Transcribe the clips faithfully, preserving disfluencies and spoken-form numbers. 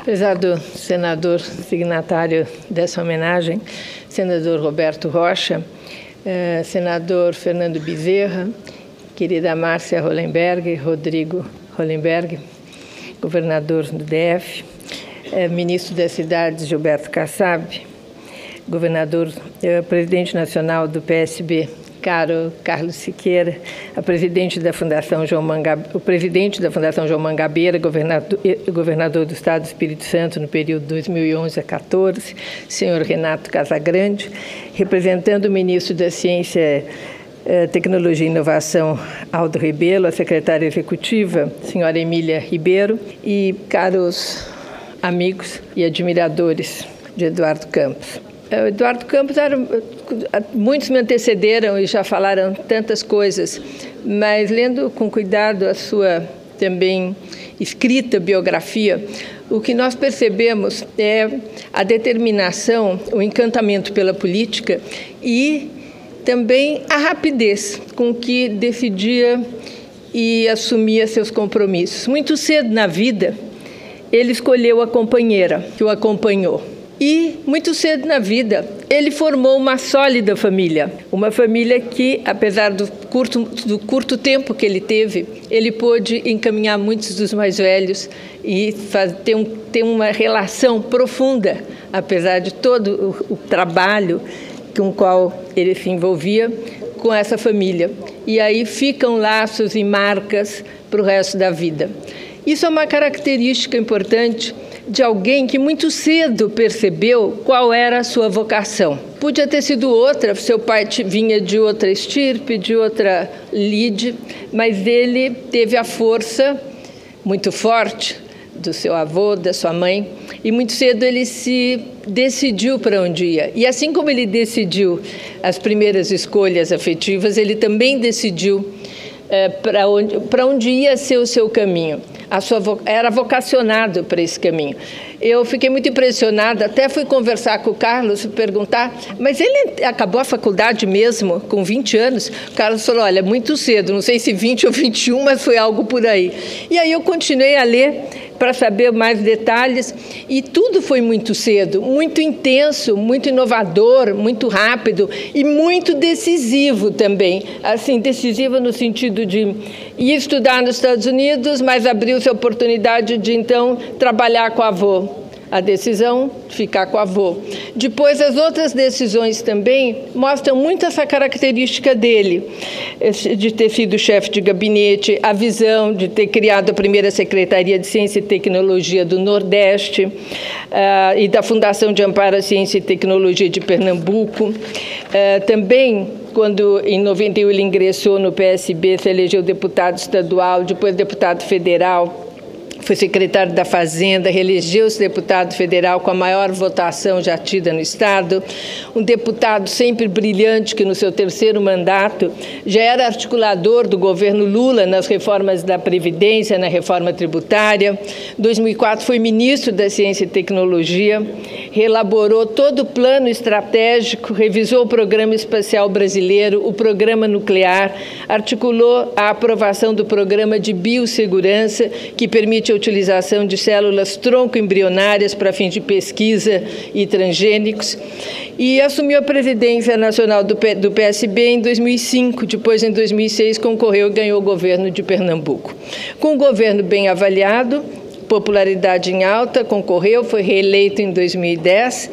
Prezado senador signatário dessa homenagem, senador Roberto Rocha, eh, senador Fernando Bezerra, querida Márcia Hollenberg, Rodrigo Hollenberg, governador do D F, eh, ministro das Cidades Gilberto Kassab, governador, eh, presidente nacional do P S B, caro Carlos Siqueira, a presidente da Fundação João Mangabeira, o presidente da Fundação João Mangabeira, governador, governador do Estado do Espírito Santo no período dois mil e onze a quatorze, senhor Renato Casagrande, representando o ministro da Ciência, Tecnologia e Inovação, Aldo Rebelo, a secretária executiva, senhora Emília Ribeiro, e caros amigos e admiradores de Eduardo Campos. O Eduardo Campos, era, muitos me antecederam e já falaram tantas coisas, mas lendo com cuidado a sua também escrita biografia, o que nós percebemos é a determinação, o encantamento pela política e também a rapidez com que decidia e assumia seus compromissos. Muito cedo na vida, ele escolheu a companheira que o acompanhou. E, muito cedo na vida, ele formou uma sólida família. Uma família que, apesar do curto, do curto tempo que ele teve, ele pôde encaminhar muitos dos mais velhos e faz, ter, um, ter uma relação profunda, apesar de todo o, o trabalho com o qual ele se envolvia com essa família. E aí ficam laços e marcas para o resto da vida. Isso é uma característica importante de alguém que muito cedo percebeu qual era a sua vocação. Podia ter sido outra, seu pai vinha de outra estirpe, de outra lide, mas ele teve a força muito forte do seu avô, da sua mãe, e muito cedo ele se decidiu para onde ia. E assim como ele decidiu as primeiras escolhas afetivas, ele também decidiu é, para onde, para onde ia ser o seu caminho. A sua, era vocacionado para esse caminho. Eu fiquei muito impressionada, até fui conversar com o Carlos, perguntar, mas ele acabou a faculdade mesmo, com vinte anos? O Carlos falou, olha, muito cedo, não sei se vinte ou vinte e um, mas foi algo por aí. E aí eu continuei a ler para saber mais detalhes, e tudo foi muito cedo, muito intenso, muito inovador, muito rápido e muito decisivo também. Assim, decisivo no sentido de ir estudar nos Estados Unidos, mas abriu-se a oportunidade de, então, trabalhar com o avô. A decisão, ficar com o avô. Depois, as outras decisões também mostram muito essa característica dele, de ter sido chefe de gabinete, a visão de ter criado a primeira Secretaria de Ciência e Tecnologia do Nordeste uh, e da Fundação de Amparo à Ciência e Tecnologia de Pernambuco. Uh, também, quando em noventa e um ele ingressou no P S B, se elegeu deputado estadual, depois deputado federal, foi secretário da Fazenda, reelegeu-se deputado federal com a maior votação já tida no Estado, um deputado sempre brilhante que no seu terceiro mandato já era articulador do governo Lula nas reformas da Previdência, na reforma tributária. Em dois mil e quatro foi ministro da Ciência e Tecnologia, reelaborou todo o plano estratégico, revisou o Programa Espacial Brasileiro, o Programa Nuclear, articulou a aprovação do Programa de Biossegurança, que permite a utilização de células tronco-embrionárias para fins de pesquisa e transgênicos, e assumiu a presidência nacional do, P, do P S B em dois mil e cinco, depois em dois mil e seis concorreu e ganhou o governo de Pernambuco. Com um governo bem avaliado, popularidade em alta, concorreu, foi reeleito em dois mil e dez,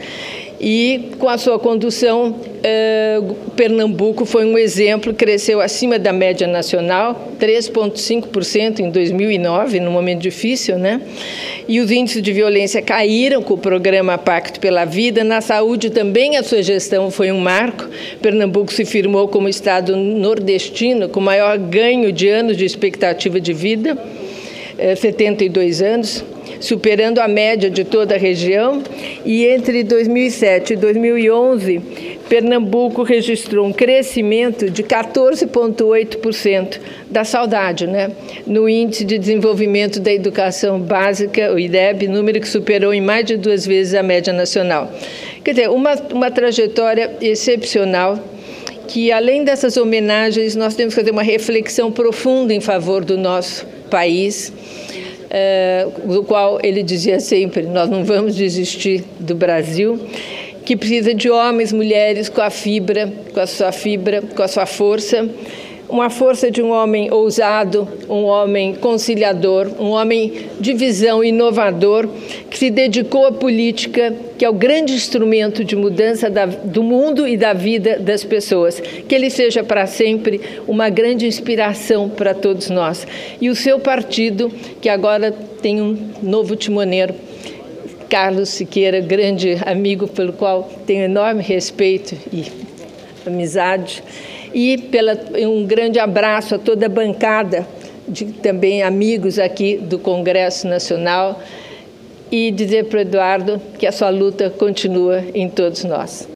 e com a sua condução, eh, Pernambuco foi um exemplo, cresceu acima da média nacional, três vírgula cinco por cento em dois mil e nove, num momento difícil, né? E os índices de violência caíram com o programa Pacto pela Vida. Na saúde também a sua gestão foi um marco. Pernambuco se firmou como estado nordestino com maior ganho de anos de expectativa de vida, eh, setenta e dois anos, superando a média de toda a região, e entre dois mil e sete e dois mil e onze, Pernambuco registrou um crescimento de quatorze vírgula oito por cento da saudade, né? No Índice de Desenvolvimento da Educação Básica, o I D E B, número que superou em mais de duas vezes a média nacional. Quer dizer, uma, uma trajetória excepcional, que além dessas homenagens, nós temos que fazer uma reflexão profunda em favor do nosso país, do qual ele dizia sempre: nós não vamos desistir do Brasil, que precisa de homens, mulheres com a fibra, com a sua fibra, com a sua força, uma força de um homem ousado, um homem conciliador, um homem de visão inovador, que se dedicou à política, que é o grande instrumento de mudança da, do mundo e da vida das pessoas. Que ele seja para sempre uma grande inspiração para todos nós. E o seu partido, que agora tem um novo timoneiro, Carlos Siqueira, grande amigo pelo qual tenho enorme respeito e amizade, e pela, um grande abraço a toda a bancada de também amigos aqui do Congresso Nacional, e dizer para o Eduardo que a sua luta continua em todos nós.